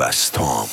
بستام.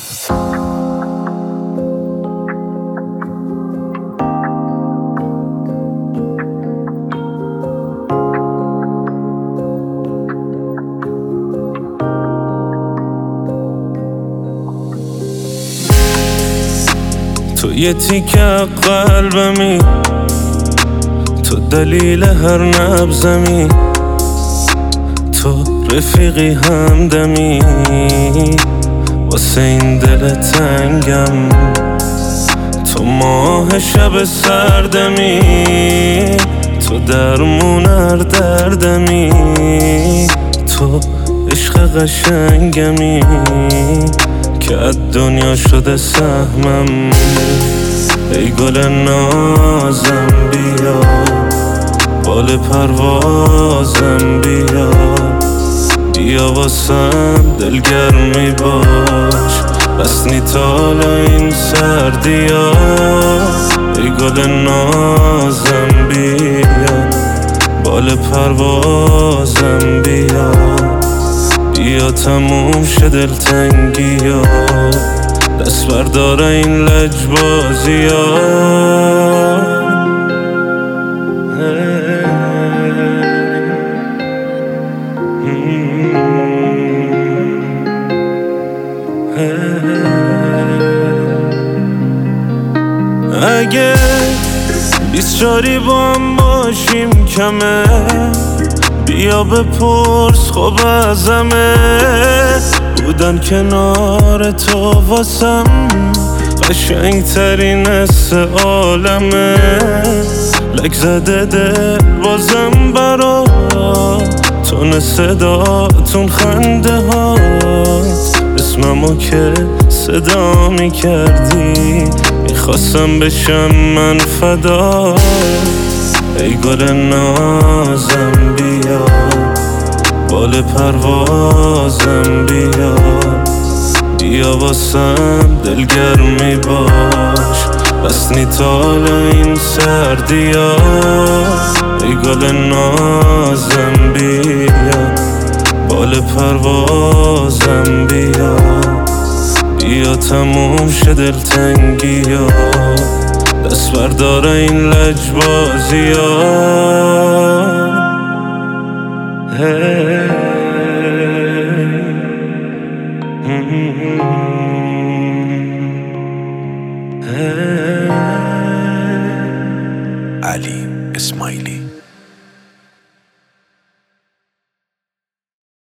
تو یه تیکه قلبمی، تو دلیل هر نبضمی، تو رفیقی همدمی واسه این دل تنگم، تو ماه شب سردمی، تو درمون هر دردمی، تو عشق قشنگمی که از دنیا شده سهمم. ای گل نازم بیا، بال پروازم بیا، بیا واسم دلگرمی باش، بسنی تالا این سردیا. ای گل نازم بیا، بال پروازم بیا، بیا تموم شه دلتنگیا، دست بردار این لجبازیا. اگه 24 با هم باشیم کمه، بیا بپرس خب ازمه، بودن کنار تو واسم قشنگ ترین حس عالمه. لک زده دل بازم برا تون صداتون خنده هات، اسممو که صدا میکردی میخواستم بشم من فدا. ای گل نازم بیا، بال پروازم بیا، بیا واسم دلگرمی باش، بسنی تال این سردیا. ای گل نازم بیا، بال پروازم بیا، بیا تموم شه دلتنگیا، دست بردار این لجبازیا.